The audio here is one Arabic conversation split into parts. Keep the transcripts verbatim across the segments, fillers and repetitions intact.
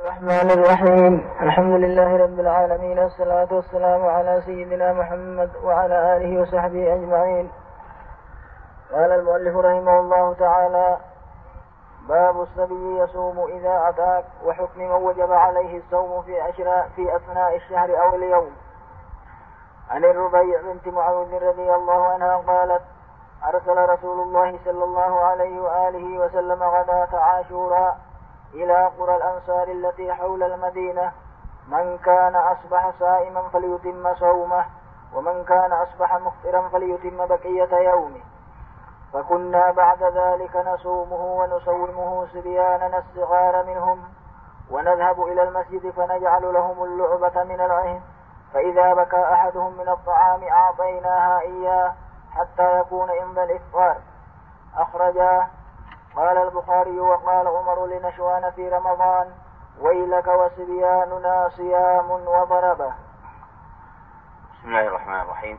الرحمن الرحيم. الحمد لله رب العالمين، والصلاة والسلام على سيدنا محمد وعلى آله وصحبه أجمعين. قال المؤلف رحمه الله تعالى: باب الصبي يصوم إذا أتاك، وحكم من وجب عليه الصوم في أشراء في أثناء الشهر أو اليوم. عن الربيع بنت معوذ رضي الله عنها قالت: أرسل رسول الله صلى الله عليه وآله وسلم غداة عاشوراء إلى قرى الأنصار التي حول المدينة، من كان أصبح صائما فليتم صومه، ومن كان أصبح مفطرا فليتم بقية يومه. فكنا بعد ذلك نصومه ونصومه صبياننا الصغار منهم، ونذهب إلى المسجد فنجعل لهم اللعبة من العهن، فإذا بكى أحدهم من الطعام أعطيناها إياه حتى يكون عند الإفطار. أخرجاه. قال البخاري: وقال عمر لنشوان في رمضان: ويلك وصبياننا صيام وضربه. بسم الله الرحمن الرحيم.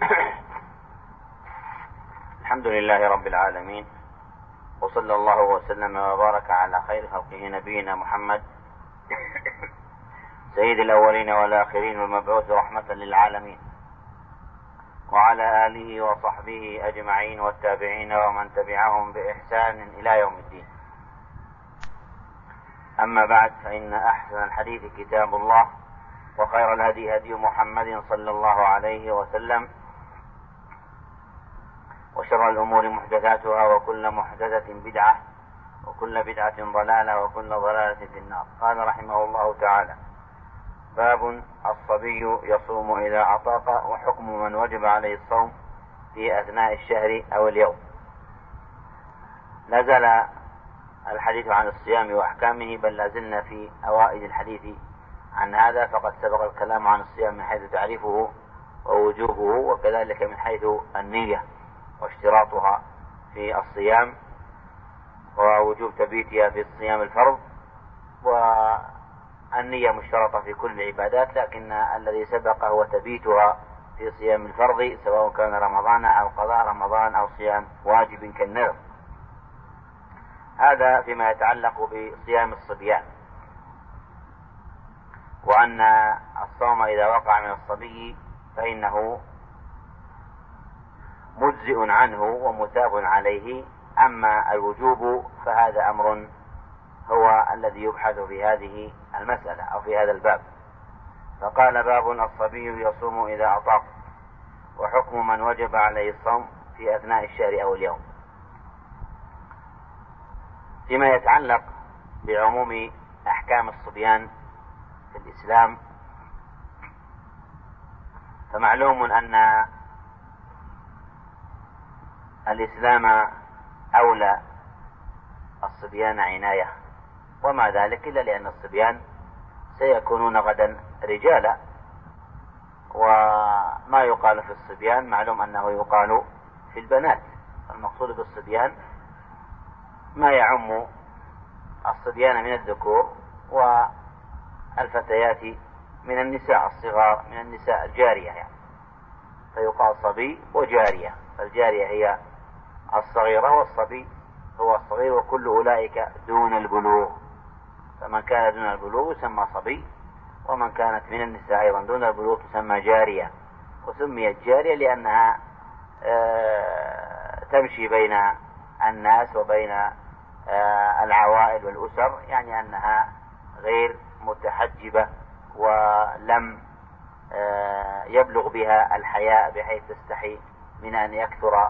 الحمد لله رب العالمين، وصلى الله وسلم وبارك على خير خلقه نبينا محمد سيد الأولين والآخرين، والمبعوث رحمة للعالمين، وعلى آله وصحبه أجمعين، والتابعين ومن تبعهم بإحسان إلى يوم الدين. أما بعد، فإن أحسن الحديث كتاب الله، وخير الهدي هدي محمد صلى الله عليه وسلم، وشر الأمور محدثاتها، وكل محدثة بدعة، وكل بدعة ضلالة، وكل ضلالة في النار. قال رحمه الله تعالى: باب الصبي يصوم إذا أطاق، وحكم من وجب عليه الصوم في أثناء الشهر أو اليوم. نزل الحديث عن الصيام وأحكامه، بل لازلنا في أوائل الحديث عن هذا، فقد سبق الكلام عن الصيام من حيث تعريفه ووجوبه، وكذلك من حيث النية واشتراطها في الصيام، ووجوب تبيتها في الصيام الفرض، والنية مشترطة في كل العبادات، لكن الذي سبق هو تبيتها في صيام الفرض، سواء كان رمضان أو قضاء رمضان أو صيام واجب كالنذر. هذا فيما يتعلق بصيام الصبيان، وأن الصوم إذا وقع من الصبي فإنه مجزئ عنه ومثاب عليه. أما الوجوب فهذا أمر هو الذي يبحث في هذه المسألة أو في هذا الباب. فقال: باب الصبي يصوم إذا أطاق، وحكم من وجب عليه الصوم في أثناء الشهر أو اليوم. فيما يتعلق بعموم أحكام الصبيان في الإسلام، فمعلوم أن الإسلام أولى الصبيان عناية، وما ذلك إلا لأن الصبيان سيكونون غدا رجالا، وما يقال في الصبيان معلوم أنه يقال في البنات. المقصود بالصبيان ما يعم الصبيان من الذكور، والفتيات من النساء الصغار، من النساء الجارية يعني، فيقال صبي وجارية، فالجارية هي الصغيرة والصبي هو الصغير، وكل أولئك دون البلوغ. فمن كان دون البلوغ يسمى صبي، ومن كانت من النساء أيضا دون البلوغ تسمى جارية. وسميت جارية لأنها تمشي بين الناس وبين العوائل والأسر، يعني أنها غير متحجبة، ولم يبلغ بها الحياء بحيث تستحي من أن يكثر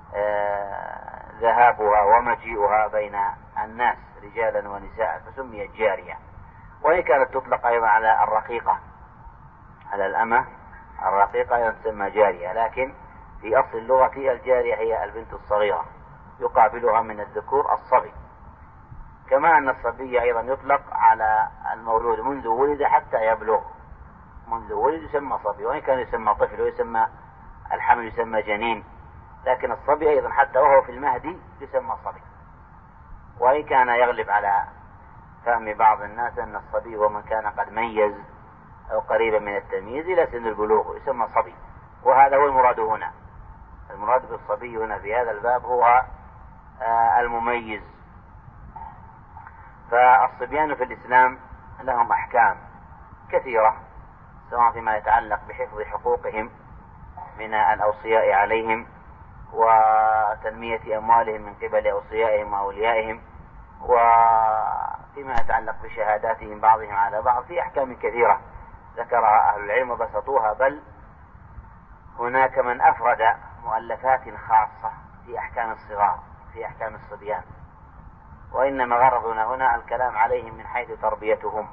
ذهابها ومجيئها بين الناس رجالا ونساء، فسميت جارية. وهي كانت تطلق أيضا على الرقيقة، على الأمة الرقيقة أيضا تسمى جارية، لكن في أصل اللغة الجارية هي البنت الصغيرة، يقابلها من الذكور الصبي. كما أن الصبي أيضا يطلق على المولود منذ ولد حتى يبلغ، منذ ولد يسمى صبي، وإن كان يسمى طفل ويسمى الحمل يسمى جنين، لكن الصبي أيضا حتى وهو في المهدي يسمى صبي. وإن كان يغلب على فهم بعض الناس أن الصبي هو من كان قد ميز أو قريبا من التمييز إلى سن البلوغ يسمى صبي، وهذا هو المراد هنا. المراد بالصبي هنا في هذا الباب هو المميز. فالصبيان في الإسلام لهم أحكام كثيرة، سواء فيما يتعلق بحفظ حقوقهم من الأوصياء عليهم وتنمية أموالهم من قبل أوصيائهم وأوليائهم، وفيما يتعلق بشهاداتهم بعضهم على بعض، في أحكام كثيرة ذكرها أهل العلم وبسطوها، بل هناك من أفرد مؤلفات خاصة في أحكام الصغار، في أحكام الصبيان، وإنما غرضنا هنا الكلام عليهم من حيث تربيتهم.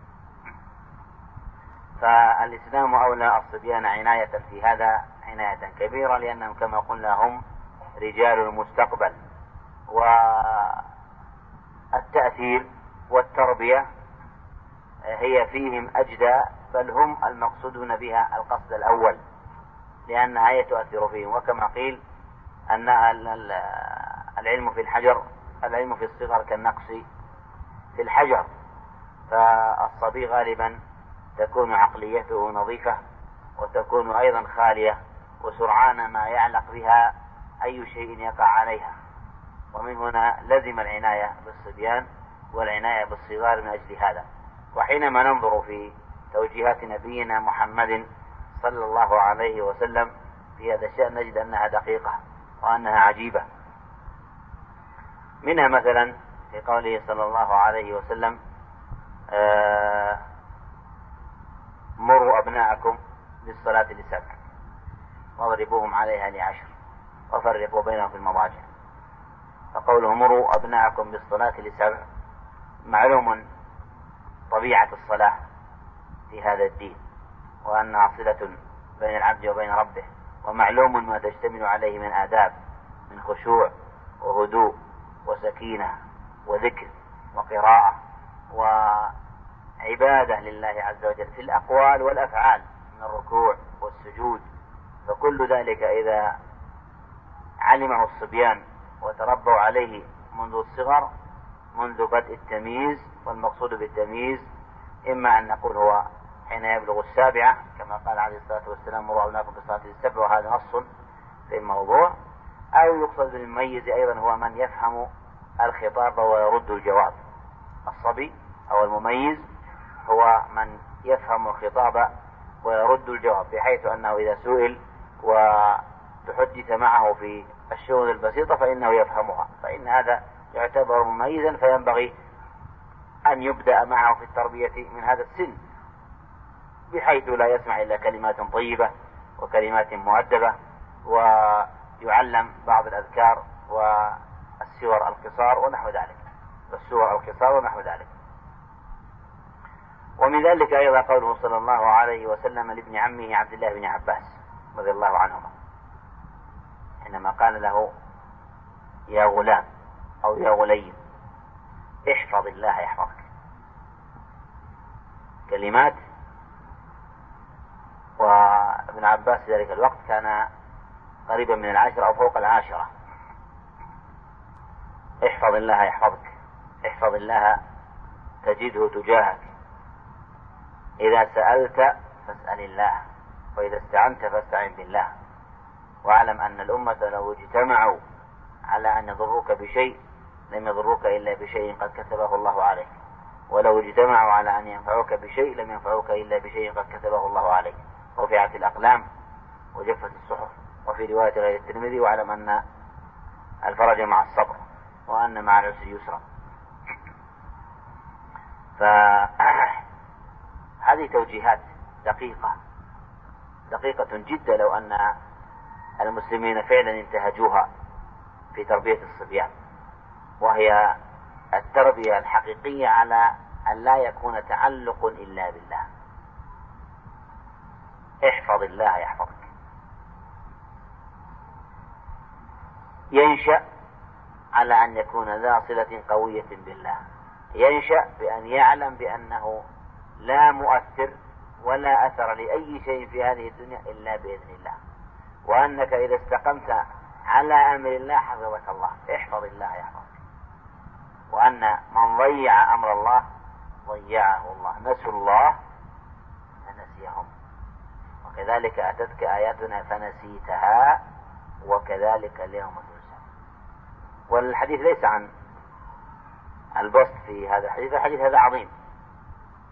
فالإسلام أولى الصبيان عناية في هذا عناية كبيرة، لأنهم كما قلنا هم رجال المستقبل، والتأثير والتربية هي فيهم أجدى، بل هم المقصودون بها القصد الأول، لأنها هي تؤثر فيهم. وكما قيل أن العلم في الحجر، العلم في الصغر كالنقص في الحجر، فالصبي غالبا تكون عقليته نظيفة وتكون أيضا خالية، وسرعان ما يعلق بها أي شيء يقع عليها، ومن هنا لزم العناية بالصبيان والعناية بالصغار من أجل هذا. وحينما ننظر في توجيهات نبينا محمد صلى الله عليه وسلم في هذا الشأن نجد أنها دقيقة وأنها عجيبة. منها مثلا في قوله صلى الله عليه وسلم: آه مروا أبناءكم بالصلاة لسبع واضربوهم عليها لعشر وفرقوا بينهم في المضاجع. فقوله مروا أبناءكم بالصلاة لسبع، معلوم طبيعة الصلاة في هذا الدين، وأنها صلة بين العبد وبين ربه، ومعلوم ما تشتمل عليه من آداب، من خشوع وهدوء وسكينة وذكر وقراءة وعبادة لله عز وجل في الأقوال والأفعال من الركوع والسجود. فكل ذلك إذا علمه الصبيان وتربوا عليه منذ الصغر، منذ بدء التمييز، والمقصود بالتمييز إما أن نقول هو حين يبلغ السابعة كما قال عليه الصلاة والسلام: مروا أبناءكم بالصلاة للسبع، وهذا نص في الموضوع، أو يقصد بالمميز أيضا هو من يفهم الخطاب ويرد الجواب. الصبي أو المميز هو من يفهم الخطاب ويرد الجواب، بحيث أنه إذا سئل وتحدث معه في الشؤون البسيطة فإنه يفهمها، فإن هذا يعتبر مميزا، فينبغي أن يبدأ معه في التربية من هذا السن، بحيث لا يسمع إلا كلمات طيبة وكلمات مؤدبة، ويعلم بعض الأذكار والسور القصار ونحو ذلك، والسور القصار ونحو ذلك. ومن ذلك أيضا قوله صلى الله عليه وسلم لابن عمه عبد الله بن عباس رضي الله عنهما، حينما قال له: يا غلام أو يا غليم احفظ الله يحفظك. كلمات، وابن عباس في ذلك الوقت كان قريبا من العاشرة أو فوق العاشرة. احفظ الله يحفظك، احفظ الله تجده تجاهك، إذا سألت فاسأل الله، وإذا استعنت فاستعن بالله، واعلم أن الأمة لو اجتمعوا على أن يضروك بشيء لم يضروك إلا بشيء قد كتبه الله عليك، ولو اجتمعوا على أن ينفعوك بشيء لم ينفعوك إلا بشيء قد كتبه الله عليك. رفعت الأقلام وجفت الصحف. وفي رواية غير الترمذي: واعلم أن الفرج مع الصبر وأن مع العسر يسرا. فهذه توجيهات دقيقة دقيقة جدا، لو أن المسلمين فعلا انتهجوها في تربية الصبيان، وهي التربية الحقيقية على أن لا يكون تعلق إلا بالله. احفظ الله يحفظك. ينشأ على أن يكون ذا صلة قوية بالله، ينشأ بأن يعلم بأنه لا مؤثر ولا أثر لأي شيء في هذه الدنيا إلا بإذن الله، وأنك إذا استقمت على أمر الله حفظك الله. احفظ الله يحفظك. وأن من ضيع أمر الله ضيعه الله. نسوا الله فنسيهم، وكذلك أتتك آياتنا فنسيتها وكذلك اليوم تنسى. والحديث ليس عن البسط في هذا الحديث، الحديث هذا عظيم،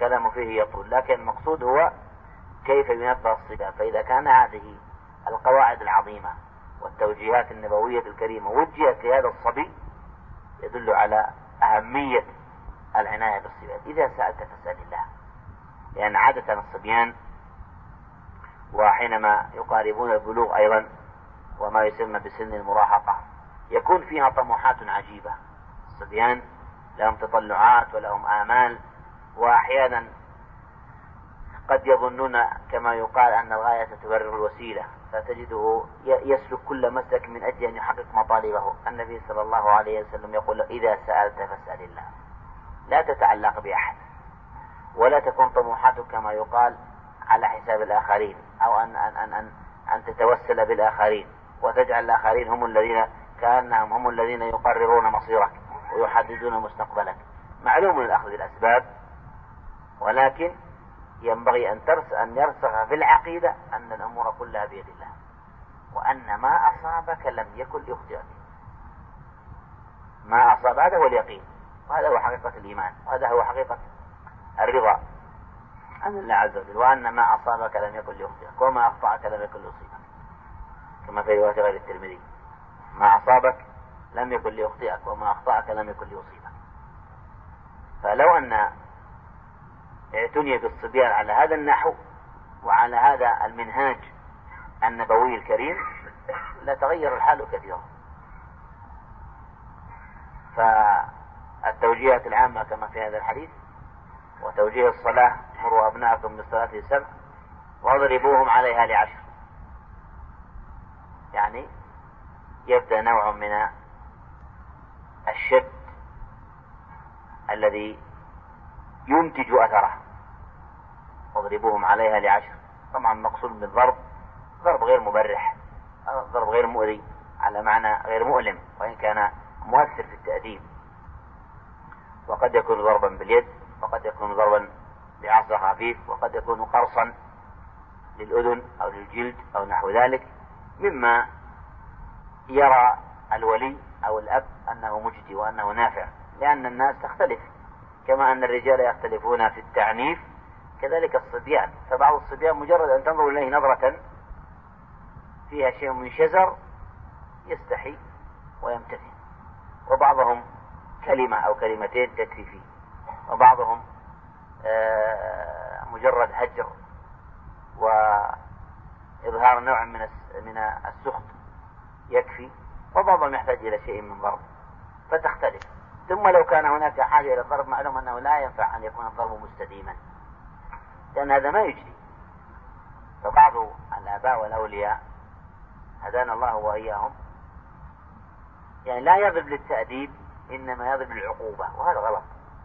والكلام فيه يطول، لكن المقصود هو كيف ينبه الصبيان. فإذا كان هذه القواعد العظيمة والتوجيهات النبوية الكريمة وجهت لهذا الصبي يدل على أهمية العناية بالصبيان. إذا سألت فاسأل الله، لأن عادة الصبيان وحينما يقاربون البلوغ أيضا وما يسمى بسن المراهقة يكون فيها طموحات عجيبة. الصبيان لهم تطلعات ولهم آمال، وأحيانا قد يظنون كما يقال أن الغاية تبرر الوسيلة، فتجده يسلك كل مسلك من أجل أن يحقق مطالبه. النبي صلى الله عليه وسلم يقول: إذا سألت فاسأل الله، لا تتعلق بأحد، ولا تكون طموحاتك كما يقال على حساب الآخرين، أو أن, أن, أن, أن, أن تتوسل بالآخرين وتجعل الآخرين هم الذين كأنهم هم الذين يقررون مصيرك ويحددون مستقبلك. معلوم الأخذ بالأسباب، ولكن ينبغي أن ترس أن يرسخ في العقيدة أن الأمور كلها بيد الله، وأن ما أصابك لم يكن ليخطئك. ما أصاب هذا هو اليقين، وهذا هو حقيقة الإيمان، وهذا هو حقيقة الرضا عن الله عز وجل، وأن ما أصابك لم يكن ليخطئك وما أخطأك لم يكن ليصيبك، كما في رواية غير الترمذي: ما أصابك لم يكن ليخطئك وما أخطأك لم يكن ليصيبك. فلو أن اعتني بالصبيان على هذا النحو وعلى هذا المنهاج النبوي الكريم لتغير الحال كثيرا. فالتوجيهات العامة كما في هذا الحديث، وتوجيه الصلاة: مروا أبناءكم بالصلاة لسبع واضربوهم عليها لعشر، يعني يبدأ نوع من الشد الذي ينتج أثره. واضربوهم عليها لعشر، طبعا مقصود بالضرب ضرب غير مبرح، ضرب غير مؤذي، على معنى غير مؤلم، وإن كان مؤثر في التأديب. وقد يكون ضربا باليد، وقد يكون ضربا بعصا خفيف، وقد يكون قرصا للأذن أو للجلد أو نحو ذلك، مما يرى الولي أو الأب أنه مجدي وأنه نافع، لأن الناس تختلف، كما أن الرجال يختلفون في التعنيف كذلك الصبيان. فبعض الصبيان مجرد أن تنظر إليه نظرة فيها شيء من شزر يستحي ويمتثل، وبعضهم كلمة أو كلمتين تكفي فيه، وبعضهم مجرد هجر وإظهار نوع من من السخط يكفي، وبعضهم يحتاج إلى شيء من ضرب، فتختلف. ثم لو كان هناك حاجة إلى الضرب معلوم أنه لا ينفع أن يكون الضرب مستديما، لأن هذا ما يجري. فبعض الآباء والأولياء هدانا الله وإياهم يعني لا يضرب للتأديب، إنما يضرب للعقوبة، وهذا غلط.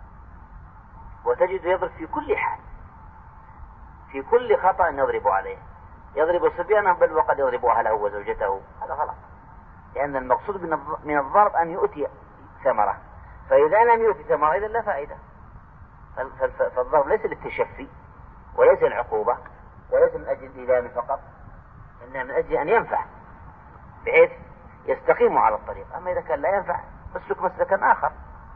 وتجد يضرب في كل حال، في كل خطأ يضرب عليه، يضرب صبيانه بل وقد يضرب أهله وزوجته، هذا غلط. لأن المقصود من الضرب أن يؤتي ثمرة، فإذا لم يؤتي ثمرة إذا لا فائدة. فالضرب ليس للتشفي وليس العقوبة وليس من أجل الإيلام فقط، إنما من أجل أن ينفع بحيث يستقيم على الطريق. أما إذا كان لا ينفع فاسلك مسلكا آخر.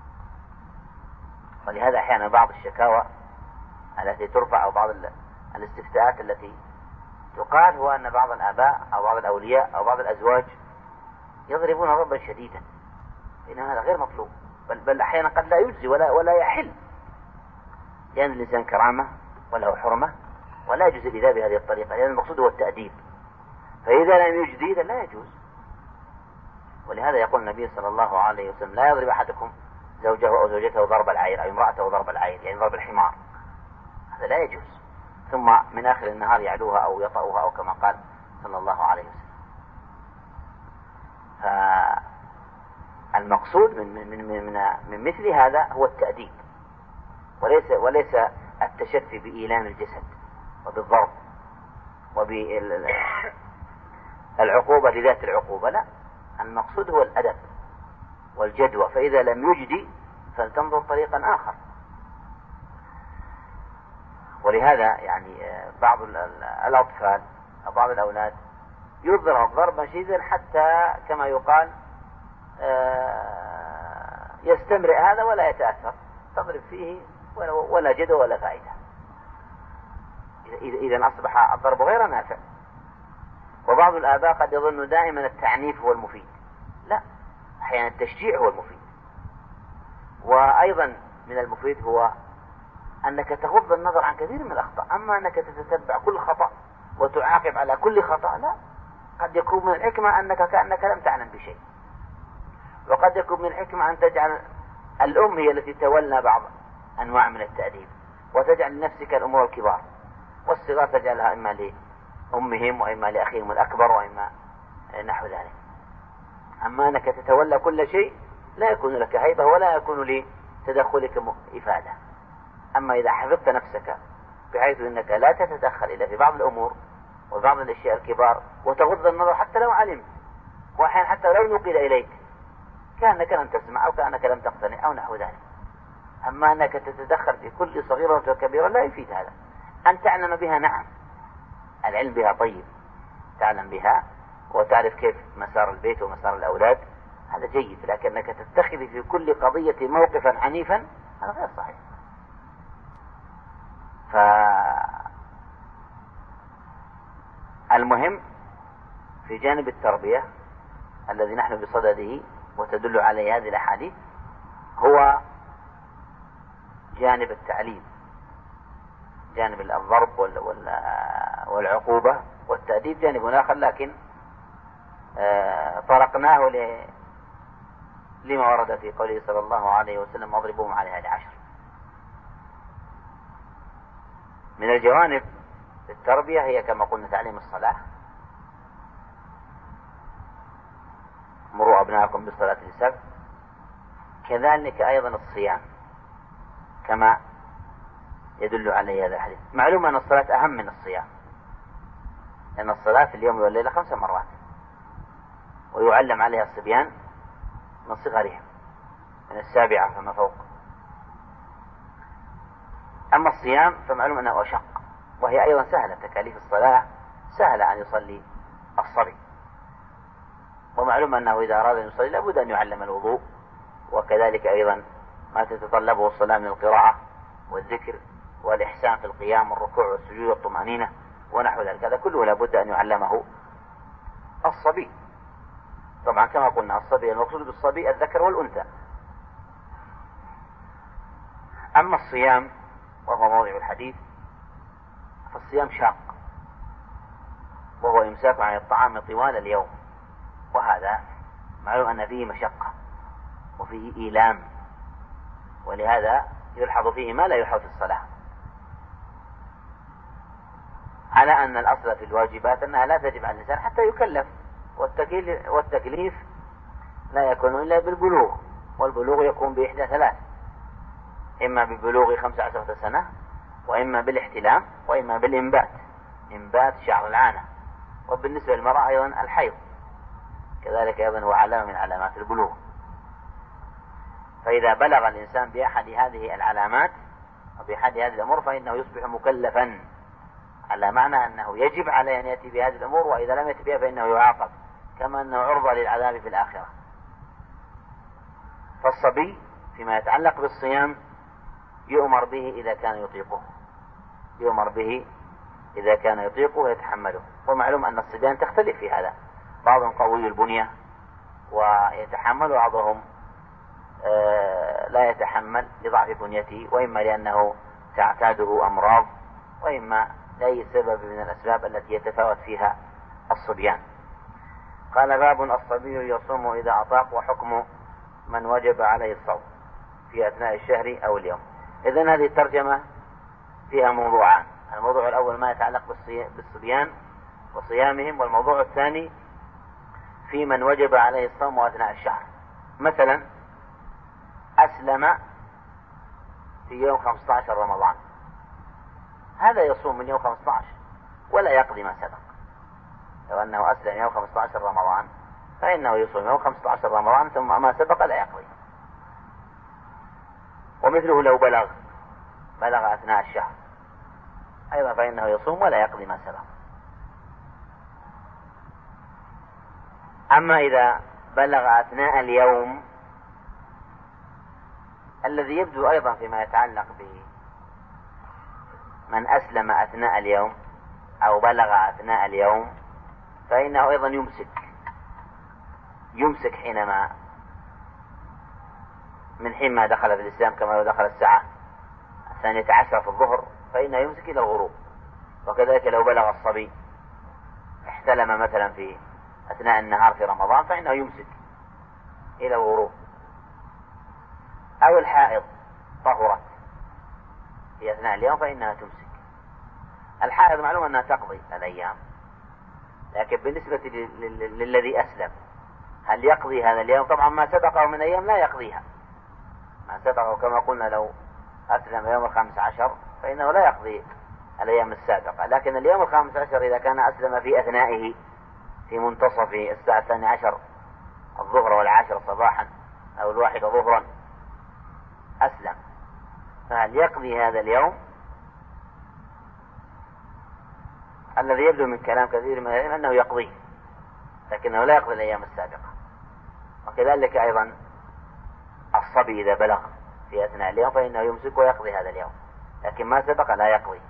ولهذا أحيانا بعض الشكاوى التي ترفع أو بعض الاستفتاءات التي تقال هو أن بعض الآباء أو بعض الأولياء أو بعض الأزواج يضربون ضربا شديدا، إن هذا غير مطلوب، بل, بل أحيانا قد لا يجزي ولا, ولا يحل، لأن الإنسان كرامة وله حرمة ولا يجوز الإذاء بهذه الطريقة، لأن المقصود هو التأديب. فإذا لم يجدي إذا لا يجوز. ولهذا يقول النبي صلى الله عليه وسلم: لا يضرب أحدكم زوجه أو زوجته ضرب العير أو امرأته ضرب العير، يعني ضرب الحمار، هذا لا يجوز. ثم من آخر النهار يعلوها أو يطأوها أو كما قال صلى الله عليه وسلم. فالمقصود من, من, من, من, من مثل هذا هو التأديب، وليس, وليس التشفي بإيلام الجسد وبالضرب وبالعقوبة لذات العقوبة، لا، المقصود هو الأدب والجدوى. فإذا لم يجدي فلتنظر طريقا آخر. ولهذا يعني بعض الأطفال أو بعض الأولاد يضرب ضربا شديدا حتى كما يقال يستمرئ هذا ولا يتأثر، تضرب فيه ولا جد ولا فائدة. إذا أصبح الضرب غير نافع. وبعض الآباء قد يظن دائما التعنيف هو المفيد، لا، أحيانا التشجيع هو المفيد. وأيضا من المفيد هو أنك تغض النظر عن كثير من الأخطاء. أما أنك تتتبع كل خطأ وتعاقب على كل خطأ، لا، قد يكون من الحكمة أنك كأنك لم تعلم بشيء. وقد يكون من الحكمة أن تجعل الأم هي التي تولى بعض أنواع من التأديب، وتجعل لنفسك الأمور الكبار، والصغار تجعلها إما لأمهم وإما لأخيهم الأكبر وإما نحو ذلك. أما أنك تتولى كل شيء لا يكون لك هيبة ولا يكون لتدخلك إفادة. أما إذا حفظت نفسك بحيث أنك لا تتدخل إلا في بعض الأمور وبعض الأشياء الكبار، وتغض النظر حتى لو علمت، وأحيانا حتى لو نقل إليك كأنك لم تسمع أو كأنك لم تقتنع أو نحو ذلك. أما أنك تتدخل في كل صغيرة وكبيرة لا يفيد هذا. أن تعلم بها، نعم، العلم بها طيب، تعلم بها وتعرف كيف مسار البيت ومسار الأولاد، هذا جيد. لكنك تتخذ في كل قضية موقفا عنيفا، هذا غير صحيح. فالمهم في جانب التربية الذي نحن بصدده وتدل عليه هذه الأحاديث هو جانب التعليم، جانب الضرب والعقوبة والتأديب جانب آخر، لكن طرقناه لما ورد في قوله صلى الله عليه وسلم واضربوهم عليها لعشر. من الجوانب التربية هي كما قلنا تعليم الصلاة، مروا أبناءكم بالصلاة لسبع. كذلك أيضا الصيام كما يدل عليه هذا الحديث. معلوم أن الصلاة أهم من الصيام، لأن الصلاة في اليوم والليلة خمس مرات، ويعلم عليها الصبيان من صغرهم من السابعة فما فوق. أما الصيام فمعلوم أنه أشق، وهي أيضا سهلة، تكاليف الصلاة سهلة أن يصلي الصبي. ومعلوم أنه إذا أراد أن يصلي لابد أن يعلم الوضوء، وكذلك أيضا ما تتطلبه الصلاة من القراءة والذكر والإحسان في القيام والركوع والسجود والطمأنينة ونحو ذلك، هذا كله لابد أن يعلمه الصبي. طبعا كما قلنا الصبي المقصود بالصبي الذكر والأنثى. أما الصيام وهو موضع الحديث فالصيام شاق، وهو إمساك عن الطعام طوال اليوم، وهذا معلوم أن فيه مشقة وفيه إيلام، ولهذا يلحظ فيه ما لا يلحظ في الصلاة، على أن الأصل في الواجبات أنها لا تجب على الإنسان حتى يكلف، والتكليف لا يكون إلا بالبلوغ، والبلوغ يكون بإحدى ثلاث: إما ببلوغ خمس عشرة سنة، وإما بالاحتلام، وإما بالإنبات، إنبات شعر العانة. وبالنسبة للمرأة أيضا الحيض كذلك أيضا هو علامة من علامات البلوغ. فإذا بلغ الإنسان بأحد هذه العلامات وبأحد هذه الأمور فإنه يصبح مكلفا، على معنى أنه يجب عليه أن يأتي بهذه الأمور، وإذا لم يأتي بها فإنه يعاقب، كما أنه عرضة للعذاب في الآخرة. فالصبي فيما يتعلق بالصيام يؤمر به إذا كان يطيقه، يؤمر به إذا كان يطيقه ويتحمله. ومعلوم أن الصبيان تختلف في هذا، بعضهم قوي البنية ويتحمل، وبعضهم آه لا يتحمل لضعف بنيته، وإما لأنه تعتاده أمراض، وإما لأي سبب من الأسباب التي يتفاوت فيها الصبيان. قال: باب الصبي يصوم إذا أطاق، وحكم من وجب عليه الصوم في أثناء الشهر أو اليوم. إذن هذه الترجمة فيها موضوعان: الموضوع الأول ما يتعلق بالصبيان وصيامهم، والموضوع الثاني في من وجب عليه الصوم أثناء الشهر. مثلا أسلم في يوم خمسة عشر رمضان، هذا يصوم من يوم خمسة عشر ولا يقضي ما سبق. لو أنه أسلم يوم خمسة عشر رمضان فإنه يصوم يوم خمسة عشر رمضان ثم ما سبق لا يقضي. ومثله لو بلغ بلغ أثناء الشهر أيضا فإنه يصوم ولا يقضي ما سبق. أما إذا بلغ أثناء اليوم الذي يبدو أيضا فيما يتعلق بمن أسلم أثناء اليوم أو بلغ أثناء اليوم فإنه أيضا يمسك يمسك حينما من حين ما دخل في الإسلام، كما لو دخل الساعة الثانية عشر في الظهر فإنه يمسك إلى الغروب. وكذلك لو بلغ الصبي احتلم مثلا في أثناء النهار في رمضان فإنه يمسك إلى الغروب. أو الحائض طهرت في أثناء اليوم فإنها تمسك. الحائض معلوم أنها تقضي الأيام، لكن بالنسبة للذي أسلم هل يقضي هذا اليوم؟ طبعا ما سبقه من أيام لا يقضيها، ما سبقه كما قلنا لو أسلم يوم الخامس عشر فإنه لا يقضي الأيام السابقة. لكن اليوم الخامس عشر إذا كان أسلم في أثنائه في منتصف الساعة الثانية عشر الظهر والعاشر صباحا أو الواحدة ظهرا أسلم، فهل يقضي هذا اليوم؟ الذي يبدو من كلام كثير من العلم أنه يقضيه، لكنه لا يقضي الأيام السابقة. وكذلك أيضا الصبي إذا بلغ في أثناء اليوم فإنه يمسك ويقضي هذا اليوم، لكن ما سبق لا يقضي.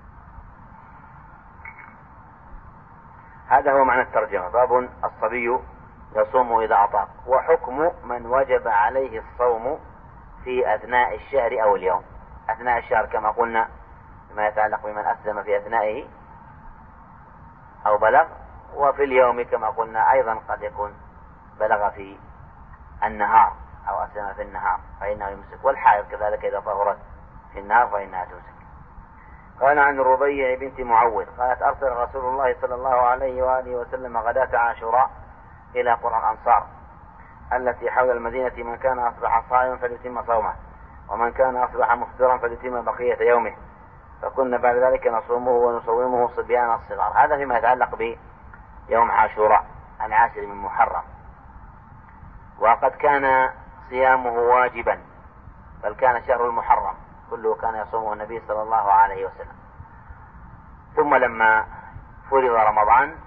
هذا هو معنى الترجمة. باب الصبي يصوم إذا أطاق. وحكم من وجب عليه الصوم في أثناء الشهر أو اليوم. أثناء الشهر كما قلنا ما يتعلق بمن أسلم في أثنائه أو بلغ، وفي اليوم كما قلنا أيضا قد يكون بلغ في النهار أو أسلم في النهار فإنه يمسك. والحائض كذلك إذا طهرت في النهار فإنها تمسك. قال عن الربيع بنت معوذ قالت أرسل رسول الله صلى الله عليه وآله وسلم غداة عاشوراء إلى قرى الأنصار التي حول المدينة من كان أصبح صائما فليتم صومه، ومن كان أصبح مفطرا فليتم بقية يومه، فكنا بعد ذلك نصومه ونصومه صبيان الصغار. هذا فيما يتعلق بيوم عاشوراء العاشر من محرم. وقد كان صيامه واجبا، بل كان شهر المحرم كله كان يصومه النبي صلى الله عليه وسلم. ثم لما فرض رمضان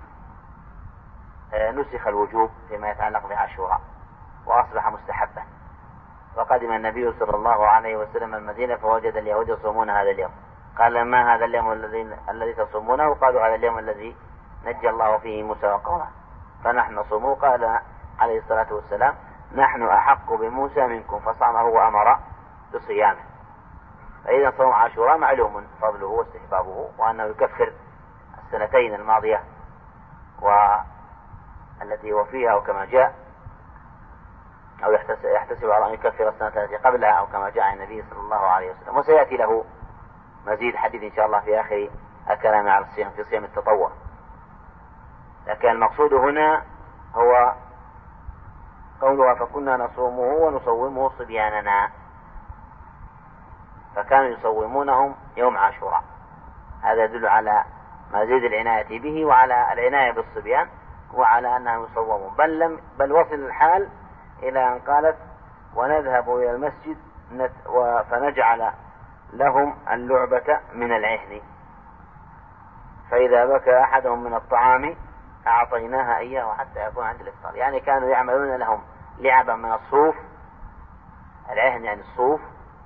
نسخ الوجوب فيما يتعلق بعاشوراء وأصبح مستحبا. وقدم النبي صلى الله عليه وسلم المدينة فوجد اليهود يصومون هذا اليوم، قال ما هذا اليوم الذي الذي تصومونه؟ قالوا هذا اليوم الذي نجى الله فيه موسى وقومه فنحن نصومه. قال عليه الصلاة والسلام نحن أحق بموسى منكم، فصامه وأمر بصيامه. فإذا صوم عاشوراء معلوم فضله واستحبابه، وأنه يكفر السنتين الماضية والتي هو فيها أو كما جاء، أو يحتسب على أن يكفر السنة التي قبلها أو كما جاء عن النبي صلى الله عليه وسلم. وسيأتي له مزيد حديث إن شاء الله في آخر الكلام على الصيام في صيام التطوع. لكن المقصود هنا هو قولها فكنا نصومه ونصومه صبياننا، فكانوا يصومونهم يوم عاشوراء. هذا يدل على مزيد العناية به وعلى العناية بالصبيان وعلى أنهم يصومون. بل, لم بل وصل الحال إلى أن قالت ونذهب إلى المسجد فنجعل لهم اللعبة من العهن، فإذا بكى أحدهم من الطعام أعطيناها إياه حتى يكون عند الإفطار. يعني كانوا يعملون لهم لعبا من الصوف، العهن يعني الصوف،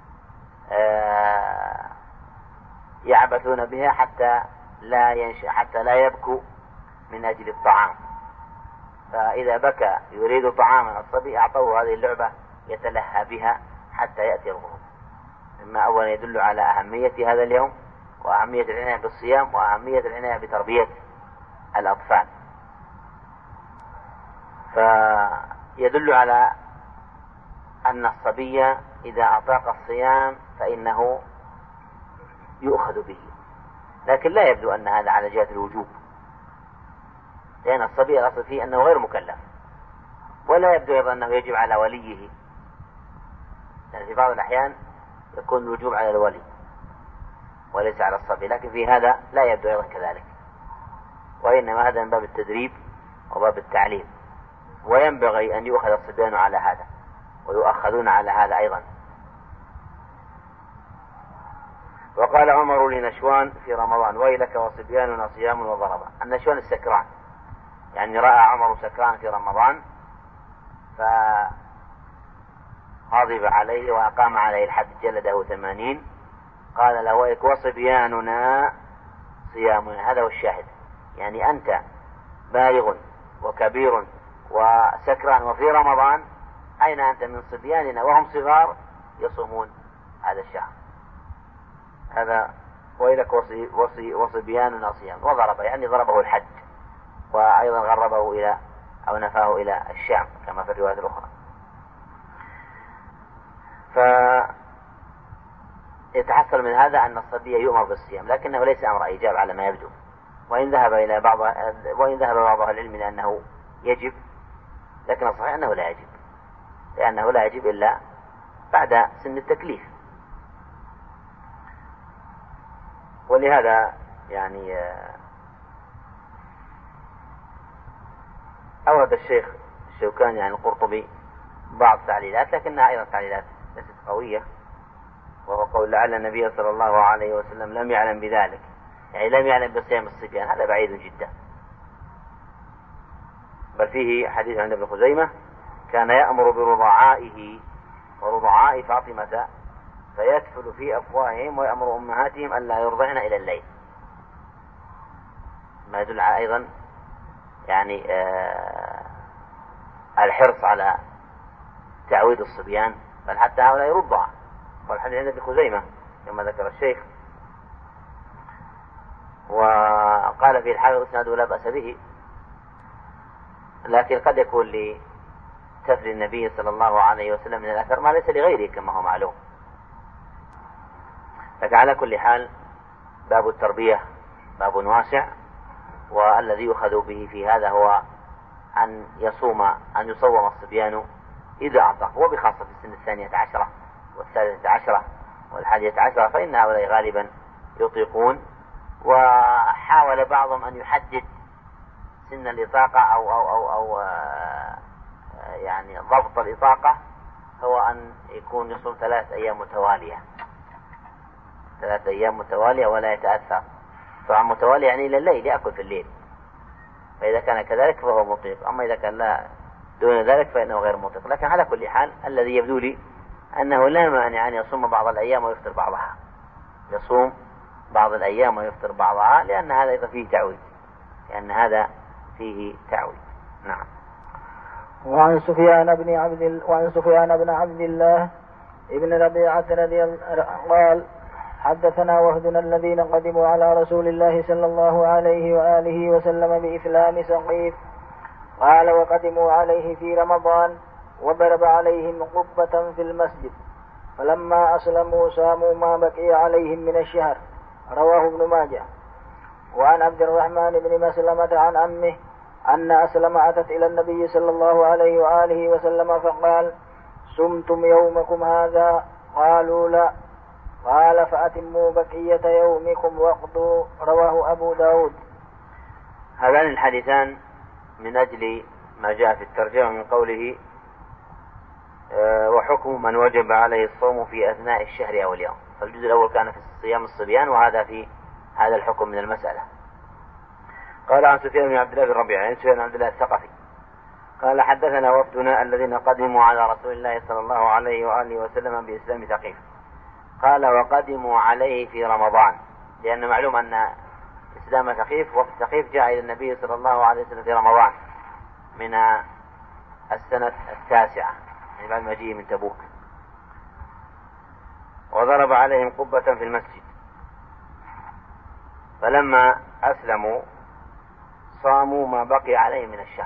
آه يعبثون بها حتى لا ينشأ حتى لا يبكوا من أجل الطعام. فإذا بكى يريد طعاما الصبي أعطوه هذه اللعبة يتلهى بها حتى يأتي الغروب. مما أولا يدل على أهمية هذا اليوم وأهمية العناية بالصيام وأهمية العناية بتربية الأطفال. فيدل على أن الصبي إذا أطاق الصيام فإنه يؤخذ به، لكن لا يبدو أن هذا على جهة الوجوب، لأن الصبي الأصل فيه أنه غير مكلف، ولا يبدو أيضا أنه يجب على وليه، لأن في بعض الأحيان يكون الوجوب على الولي وليس على الصبي، لكن في هذا لا يبدو أيضا كذلك، وإنما هذا من باب التدريب وباب التعليم، وينبغي أن يؤخذ الصبيان على هذا ويؤخذون على هذا أيضا. وقال عمر لنشوان في رمضان ويلك وصبياننا صيام وضربا. النشوان السكران، يعني رأى عمر سكران في رمضان غضب عليه وأقام عليه الحد جلده ثمانين. قال له ويك وصبياننا صيامنا. هذا هو الشاهد، يعني أنت بالغ وكبير وسكران وفي رمضان، أين أنت من صبياننا وهم صغار يصومون هذا الشهر؟ هذا ويلك وصي وصي وصبياننا صيام. وضرب يعني ضربه الحد، وأيضا غربه إلى أو نفاه إلى الشام كما في الرواية الأخرى. فيتحصل من هذا أن الصبي يؤمر بالصيام، لكنه ليس أمر إيجاب على ما يبدو، وإن ذهب إلى بعض وإن ذهب بعض أهل العلم إلى أنه يجب، لكن الصحيح أنه لا يجب، لأنه لا يجب إلا بعد سن التكليف. ولهذا يعني أورد الشيخ الشوكاني عن القرطبي بعض تعليلات، لكنها أيضا تعليلات ليست قوية، وهو قول لعل النبي صلى الله عليه وسلم لم يعلم بذلك، يعني لم يعلم بصيام الصبيان، هذا بعيد جدا. بل فيه حديث عند ابن خزيمة كان يأمر برضعائه ورضعاء فاطمة فيدخل في أفواههم ويأمر أمهاتهم ألا يرضعن إلى الليل، ما يدل على أيضا يعني آه الحرص على تعويد الصبيان، بل حتى هؤلاء يرضع. والحديث عند ابن خزيمة كما ذكر الشيخ، وقال في الحافظ اسناده لا بأس به، لكن قد يكون لتفري النبي صلى الله عليه وسلم من الأثر ما ليس لغيره كما هو معلوم. لكن على كل حال باب التربية باب واسع، والذي يؤخذ به في هذا هو أن يصوم أن يصوم الصبيان إذا أعطاه، وبخاصة في السن الثانية عشرة والثالثة عشرة والحادية عشرة، فإن هؤلاء غالبا يطيقون. وحاول بعضهم أن يحدد سن الإطاقة أو أو أو, أو يعني ضبط الإطاقة هو أن يكون يصوم ثلاث أيام متوالية، ثلاث أيام متوالية ولا يتأثر. طبعا متوالية يعني إلى الليل، يأكل في الليل، فإذا كان كذلك فهو مطيق، أما إذا كان لا دون ذلك فإنه غير مطيق. لكن على كل حال الذي يبدو لي أنه لا مانع أن يصوم بعض الأيام ويفطر بعضها، يصوم بعض الأيام ويفطر بعضها، لأن هذا أيضا فيه تعويد، لأن هذا فيه تعويد. نعم. وعن سفيان بن عبد ال... وعن سفيان بن عبد الله ابن ربيعة رضي الله قال حدثنا وفدنا الذين قدموا على رسول الله صلى الله عليه وآله وسلم بإسلام سقيف. قال وقدموا عليه في رمضان وضرب عليهم قبة في المسجد، فلما أسلموا صاموا ما بقي عليهم من الشهر. رواه ابن ماجه. وعن عبد الرحمن بن مسلمة عن عمه أن أسلم أتت إلى النبي صلى الله عليه وآله وسلم فقال صمتم يومكم هذا؟ قالوا لا. قال فأتموا بقية يومكم واقضوا. رواه أبو داود. هذان الحديثان من أجل ما جاء في الترجمة من قوله أه وحكم من وجب عليه الصوم في أثناء الشهر أو اليوم. فالجزء الأول كان في صيام الصبيان، وهذا في هذا الحكم من المسألة. قال عن سفيان بن عبد الله بن ربيعة عن سفيان بن عبد الله الثقفي قال حدثنا وفدنا الذين قدموا على رسول الله صلى الله عليه وآله وسلم بإسلام ثقيف. قال وقدموا عليه في رمضان، لأن معلوم أن إسلام ثقيف وفد ثقيف جاء إلى النبي صلى الله عليه وسلم في رمضان من السنة التاسعة، يعني بعد مجيء من تبوك. وضرب عليهم قبة في المسجد، فلما أسلموا صاموا ما بقي عليهم من الشهر.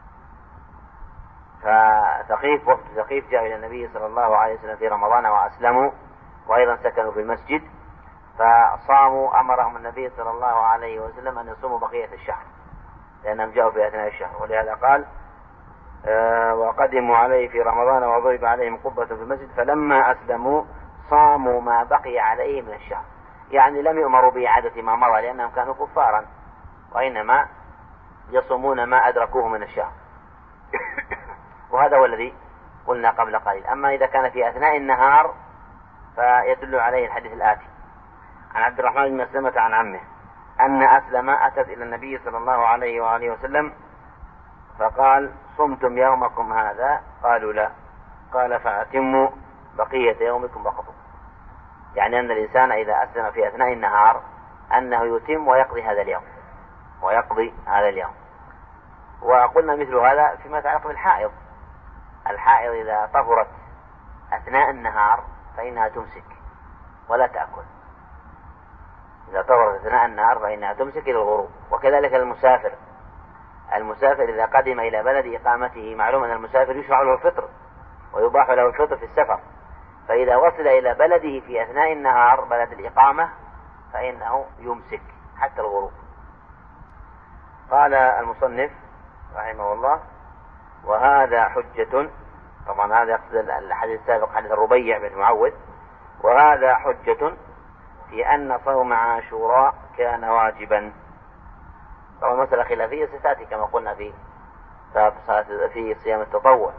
فثقيف وفد ثقيف جاء إلى النبي صلى الله عليه وسلم في رمضان وأسلموا، وأيضا سكنوا في المسجد، فصاموا. أمرهم النبي صلى الله عليه وسلم أن يصوموا بقية الشهر لأنهم جاءوا في أثناء الشهر، ولهذا قال أه وقدموا عليه في رمضان وضرب عليهم قبة في المسجد فلما أسلموا صاموا ما بقي عليه من الشهر. يعني لم يؤمروا بإعادة ما مضى لأنهم كانوا كفارا، وإنما يصومون ما أدركوه من الشهر. وهذا هو الذي قلنا قبل قليل. أما إذا كان في أثناء النهار فيدل عليه الحديث الآتي عن عبد الرحمن بن مسلمة عن عمه أن أسلم أتت إلى النبي صلى الله عليه وآله وسلم فقال صمتم يومكم هذا؟ قالوا لا. قال فأتموا بقية يومكم وقضوا، يعني أن الإنسان إذا أسلم في أثناء النهار أنه يتم ويقضي هذا اليوم ويقضي هذا اليوم. وقلنا مثل هذا فيما يتعلق بالحائض. الحائض إذا طهرت أثناء النهار فإنها تمسك ولا تأكل، إذا طهرت أثناء النهار فإنها تمسك إلى الغروب. وكذلك المسافر، المسافر إذا قدم إلى بلد إقامته، معلوم أن المسافر يشرع له الفطر ويباح له الفطر في السفر، فإذا وصل إلى بلده في أثناء النهار بلد الإقامة فإنه يمسك حتى الغروب. قال المصنف رحمه الله: وهذا حجة، طبعا هذا يقصد الحديث السابق حديث الربيع بن معوذ، وهذا حجة في أن صوم عاشوراء كان واجبا. طبعا مسألة خلافية ستأتي كما قلنا في في صيام التطوع.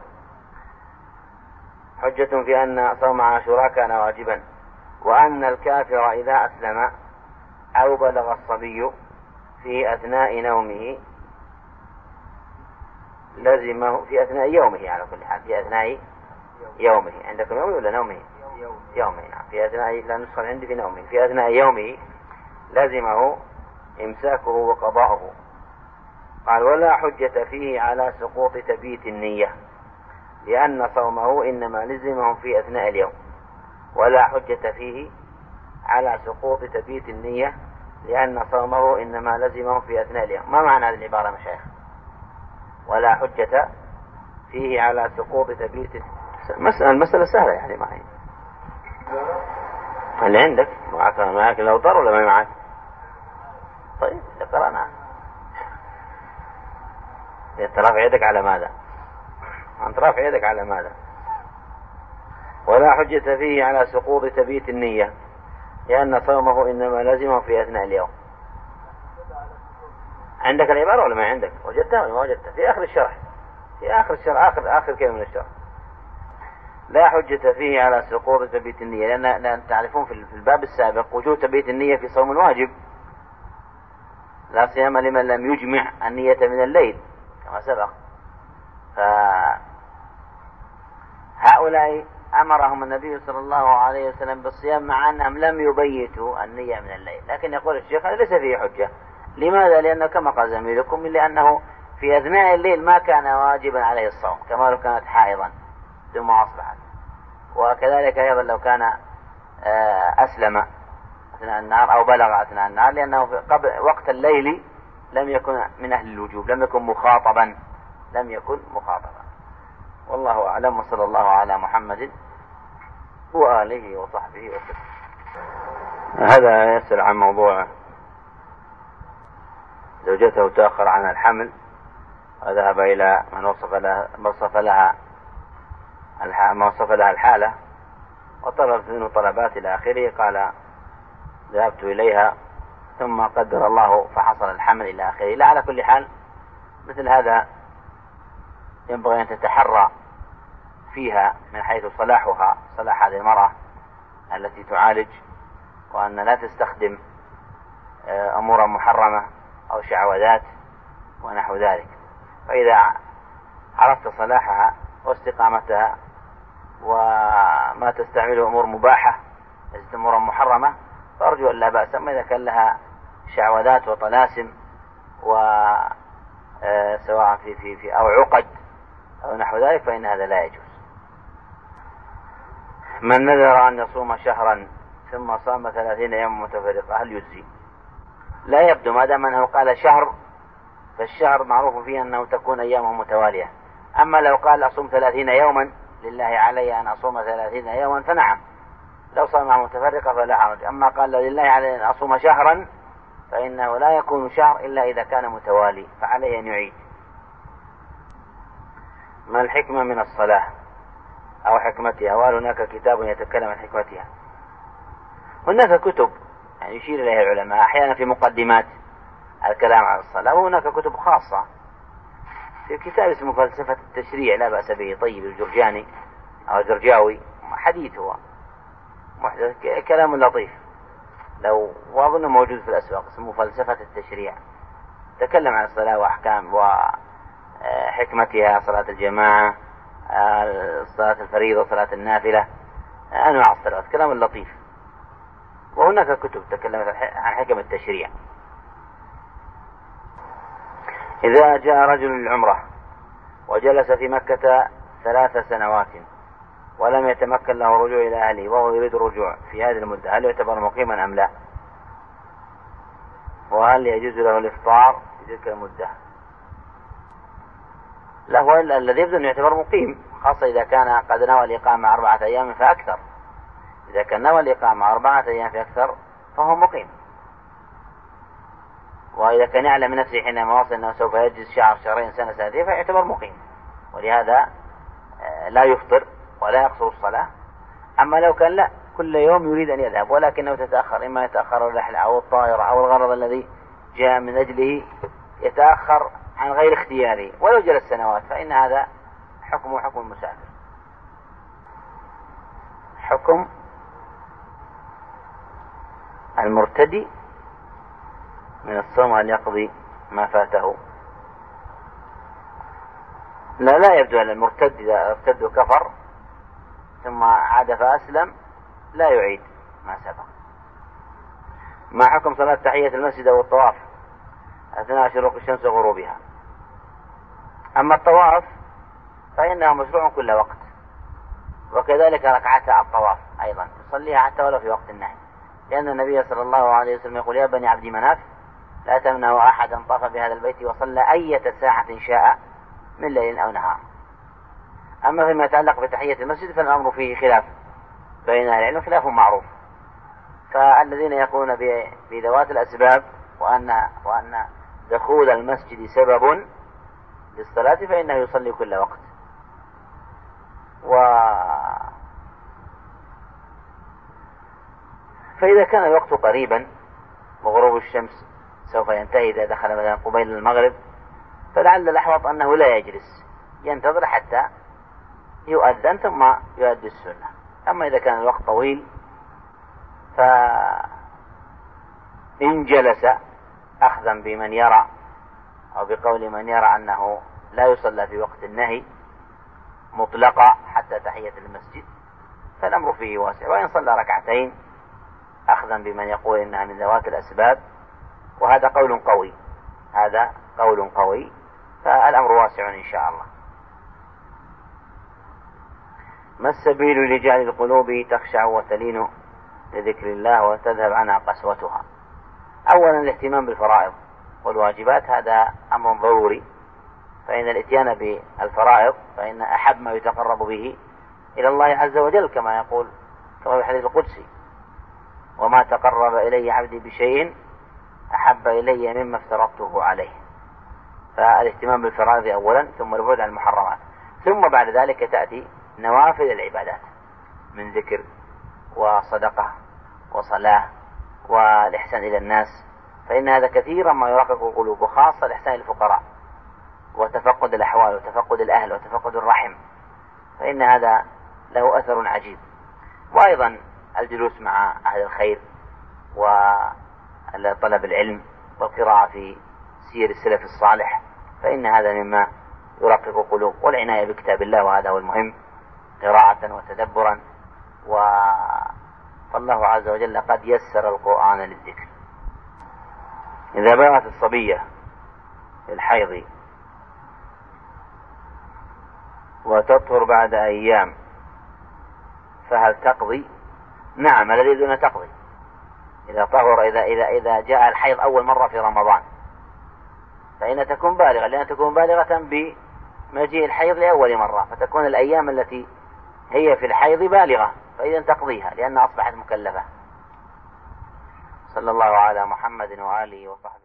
حجة في أن صوم عاشوراء كان واجبا، وأن الكافر إذا أسلم أو بلغ الصبي في أثناء نومه لزمه في أثناء يومه، على كل حال في أثناء يومه. عندكم يومه ولا نومه؟ يومه. نعم، في أثناء، لا نسخة عندي في نومه، في أثناء يومه لزمه إمساكه وقضاؤه. قال: ولا حجة فيه على سقوط تبيت النية، لأن صومه إنما لزمه في أثناء اليوم. ولا حجة فيه على سقوط تبيت النية لأن صومه إنما لزمه في أثناء اليوم. ما معنى هذه العبارة يا مشايخ؟ ولا حجة فيه على سقوط تبيت. مسألة المسألة سهلة يعني معي. اللي عندك معك معك لو ضر ولا ما معك؟ طيب قرأنا. أنت رافع يدك على ماذا؟ أنت رافع يدك على ماذا؟ ولا حجة فيه على سقوط تبيت النية لأن صومه إنما لزمه في أثناء اليوم. عندك العبارة ولا ما عندك؟ وجدتها ولا ما وجدتها؟ في آخر الشرح، في آخر الشرح، آخر آخر كلمة من الشرح. لا حجة فيه على سقوط تبيت النية، لأن, لأن تعرفون في الباب السابق وجود تبيت النية في صوم الواجب، لا صيام لمن لم يجمع النية من الليل كما سبق. فهؤلاء أمرهم النبي صلى الله عليه وسلم بالصيام مع أنهم لم يبيتوا النية من الليل، لكن يقول الشيخ هذا ليس فيه حجة. لماذا؟ لأنه كما قال زميلكم لأنه في أثناء الليل ما كان واجبا عليه الصوم، كما لو كانت حائضا ثم أصبحت. وكذلك أيضا لو كان أسلم أثناء النهار أو بلغ أثناء النهار، لأنه في قبل وقت الليل لم يكن من أهل الوجوب، لم يكن مخاطبا لم يكن مخاطبا والله أعلم. وصلى الله على محمد وآله وصحبه وسلم. هذا يسأل عن موضوع زوجته تأخر عن الحمل وذهب إلى من وصف لها من وصف لها ما وصف لها الحالة وطلبت منه طلبات إلى آخره. قال: ذهبت إليها ثم قدر الله فحصل الحمل إلى آخره. لا، على كل حال مثل هذا ينبغي أن تتحرى فيها من حيث صلاحها، صلاح هذه المرأة التي تعالج، وأن لا تستخدم أمورا محرمة أو شعوذات ونحو ذلك. فإذا عرفت صلاحها واستقامتها وما تستعمله أمور مباحة ليست أمورا محرمة، فأرجو أن لا بأس. أما إذا كان لها شعوذات وطلاسم وسواء في في في أو عقد أو نحو ذلك فإن هذا لا يجوز. من نذر أن يصوم شهرا ثم صام ثلاثين يوم متفرقة هل يجزي؟ لا يبدو، ما دام أنه قال شهر فالشهر معروف فيه أنه تكون أيامه متوالية. أما لو قال أصوم ثلاثين يوما لله علي أن أصوم ثلاثين يوما فنعم، لو صام متفرقة فلا حرج. أما قال لله علي أن أصوم شهرا فإنه لا يكون شهر إلا إذا كان متوالي، فعليه أن يعيد. ما الحكمة من الصلاة أو حكمتها؟ وهل هناك كتاب يتكلم عن حكمتها؟ هناك كتب يعني يشير إليها العلماء أحيانا في مقدمات الكلام عن الصلاة، وهناك كتب خاصة. في كتاب اسمه فلسفة التشريع لا بأس به، طيب الجرجاني أو الجرجاوي، حديث هو محدث، كلام لطيف لو وأظن موجود في الأسواق، اسمه فلسفة التشريع، تكلم عن الصلاة وأحكام وحكمتها، صلاة الجماعة صلاة الفريضة، صلاة النافلة، أنواع الصلوات، كلام لطيف. وهناك كتب تكلمت عن حكم التشريع. إذا جاء رجل للعمرة وجلس في مكة ثلاث سنوات ولم يتمكن له الرجوع إلى أهله وهو يريد الرجوع في هذه المدة، هل يعتبر مقيما أم لا؟ وهل يجوز له الإفطار في تلك المدة؟ لا، هو الذي يبدو أن يعتبر مقيم، خاصة إذا كان قد نوى الإقامة أربعة أيام فأكثر. إذا كان نوى الإقامة أربعة أيام فأكثر فهو مقيم. وإذا كان يعلم من نفسه حينما وصل أنه سوف يجلس شهر شهرين سنة سنتين فيعتبر مقيم، ولهذا لا يفطر ولا يقصر الصلاة. أما لو كان لا، كل يوم يريد أن يذهب ولكنه تتأخر، إما يتأخر الرحلة أو الطائرة أو الغرض الذي جاء من أجله يتأخر عن غير اختياره ولو جلس سنوات، فإن هذا حكمه حكم المسافر. حكم المرتدي من الصوم أن يقضي ما فاته. لا لا يبدو أن المرتد إذا ارتد وكفر ثم عاد فأسلم لا يعيد ما سبق. ما حكم صلاة تحية المسجد والطواف أثناء شروق الشمس وغروبها؟ أما الطواف فإنه مشروع كل وقت، وكذلك ركعتا الطواف أيضا يصليها حتى ولو في وقت النهي، لأن النبي صلى الله عليه وسلم يقول: يا بني عبد مناف لا تمنعوا أحدا طاف بهذا البيت وصلى أية ساعة شاء من ليل أو نهار. أما فيما يتعلق بتحية المسجد فالأمر فيه خلاف بين أهل العلم، خلاف معروف. فالذين يقولون بذوات الأسباب وأن وأن دخول المسجد سبب للصلاة فإنه يصلي كل وقت. و فإذا كان الوقت قريبا وغروب الشمس سوف ينتهي إذا دخل مثلا قبيل المغرب، فلعل الأحوط أنه لا يجلس، ينتظر حتى يؤذن ثم يؤدي السنة. أما إذا كان الوقت طويل فإن جلس أخذا بمن يرى أو بقول من يرى أنه لا يصلى في وقت النهي مطلقا حتى تحية المسجد فالأمر فيه واسع. وإن صلى ركعتين أخذا بمن يقول إنها من ذوات الأسباب، وهذا قول قوي، هذا قول قوي، فالأمر واسع إن شاء الله. ما السبيل لجعل القلوب تخشع وتلين لذكر الله وتذهب عنها قسوتها؟ أولا الاهتمام بالفرائض والواجبات، هذا أمر ضروري، فإن الاتيان بالفرائض فإن أحب ما يتقرب به إلى الله عز وجل، كما يقول كما في الحديث القدسي: وما تقرب إلي عبدي بشيء أحب إلي مما افترضته عليه. فالاهتمام بالفرائض أولا، ثم البعد عن المحرمات، ثم بعد ذلك تأتي نوافل العبادات من ذكر وصدقة وصلاة والإحسان إلى الناس، فإن هذا كثيرا ما يرقق القلوب، وخاصة الإحسان للفقراء وتفقد الأحوال وتفقد الأهل وتفقد الرحم، فإن هذا له أثر عجيب. وأيضا الجلوس مع أهل الخير وطلب العلم والقراءة في سير السلف الصالح، فإن هذا مما يرقق القلوب، والعناية بكتاب الله، وهذا هو المهم، قراءة وتدبرا. والله عز وجل قد يسر القرآن للذكر. إذا بلغت الصبية الحيض وتطهر بعد أيام فهل تقضي؟ نعم، الذي يريدون تقضي إذا طهر، إذا إذا إذا جاء الحيض أول مرة في رمضان فإن تكون بالغة، لأن تكون بالغة بمجيء الحيض لأول مرة، فتكون الأيام التي هي في الحيض بالغة، فإذا تقضيها لأنها أصبحت مكلفة. صلى الله على محمد وآله وصحبه.